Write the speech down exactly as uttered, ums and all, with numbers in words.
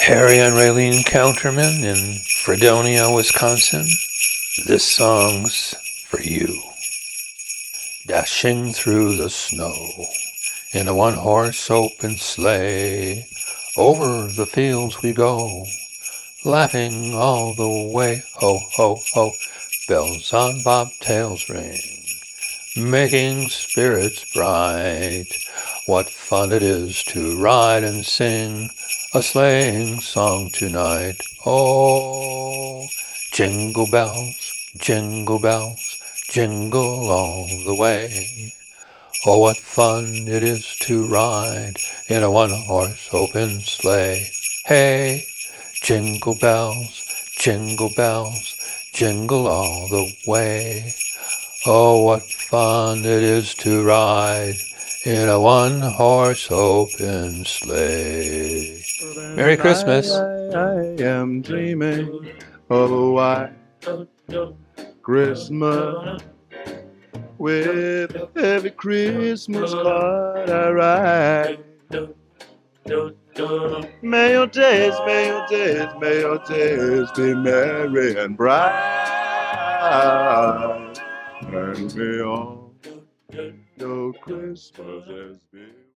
Harry and Raylene Counterman in Fredonia, Wisconsin. This song's for you. Dashing through the snow in a one-horse open sleigh, over the fields we go, laughing all the way. Ho, ho, ho, bells on bobtails ring, making spirits bright. What fun it is to ride and sing a sleighing song tonight. Oh, jingle bells, jingle bells, jingle all the way. Oh, what fun it is to ride in a one-horse open sleigh. Hey, jingle bells, jingle bells, jingle all the way. Oh, what fun it is to ride in a one-horse open sleigh. Merry Christmas. I, I am dreaming of a white Christmas with every Christmas card I write. May your days, may your days, may your days be merry and bright. And may all your Christmases be